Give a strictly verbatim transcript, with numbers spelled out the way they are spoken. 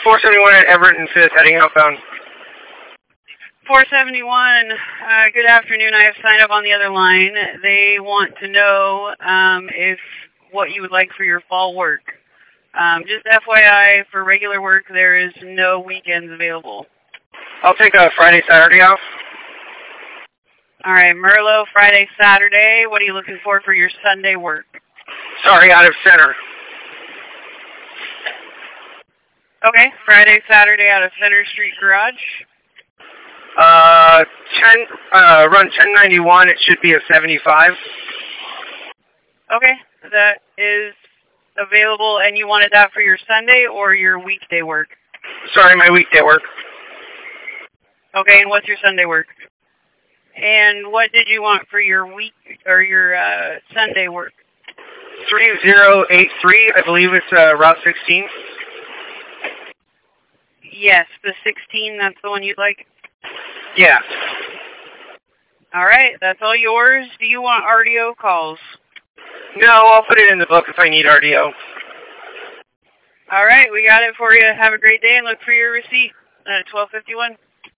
four seventy-one at Everett and Fifth, heading outbound. four seventy-one, uh, good afternoon. I have signed up on the other line. They want to know um, if what you would like for your fall work. Um, just F Y I, for regular work, there is no weekends available. I'll take a Friday, Saturday off. All right, Merlot, Friday, Saturday. What are you looking for for your Sunday work? Sorry, out of center. Okay, Friday, Saturday out of Center Street Garage. Uh, ten, uh, run ten ninety-one, it should be a seventy-five. Okay, that is available, and you wanted that for your Sunday or your weekday work? Sorry, my weekday work. Okay, and what's your Sunday work? And what did you want for your week, or your uh, Sunday work? three zero eight three, I believe it's uh, Route sixteen. Yes, the sixteen, that's the one you'd like? Yeah. All right, that's all yours. Do you want R D O calls? No, I'll put it in the book if I need R D O. All right, we got it for you. Have a great day, and look for your receipt at twelve fifty-one.